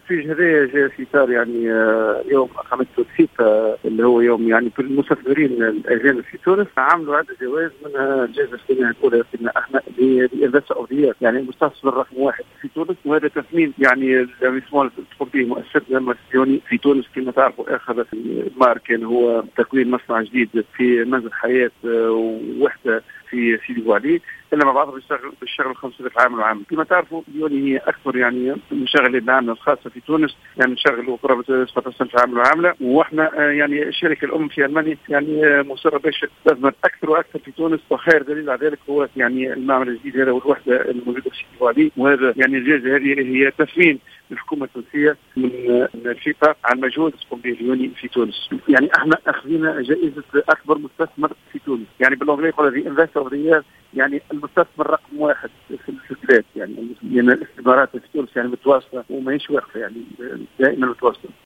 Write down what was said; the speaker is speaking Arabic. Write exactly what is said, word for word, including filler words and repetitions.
في هذايا جاء في اطار يعني يوم اقامته الفيفا اللي هو يوم يعني المستثمرين الاجانب في تونس عملوا عده جوائز منها الجائزه الثانيه الاولى سيدنا احمد لانفستر اوف ذا يعني المستثمر رقم واحد في تونس، وهذا تثمين يعني الانفستمون التركي مؤسسه المسيوني في تونس كما تعرفوا اخذ المار كان هو تكوين مصنع جديد في منزل حياه ووحده في سيدي بوعلي، الا مع بعضها بيشتغل بيشتغل خمسة آلاف عامل وعامل. كما تعرفوا ليوني هي اكثر يعني المشغلين العامله الخاصه في تونس، يعني نشغلوا قرابه سبعة عشر ألف عامل وعامله، واحنا يعني الشركه الام في المانيا يعني مصره باش تزمن اكثر واكثر في تونس، وخير دليل على ذلك هو يعني المعمل الجديد هذا والوحده الموجوده في سيدي بوعلي، وهذا يعني الجائزه هذه هي تثمين الحكومه التونسيه من الفيفا على المجهود تقوم به ليوني في تونس. يعني احنا اخذنا جائزه اكبر مستثمر في تونس، يعني بالانجليزي يقول ذا انفستر يعني المستثمر رقم واحد في البلاد، يعني الاستثمارات في تونس يعني متواصله وما هيش واقفه، يعني دائما متواصله.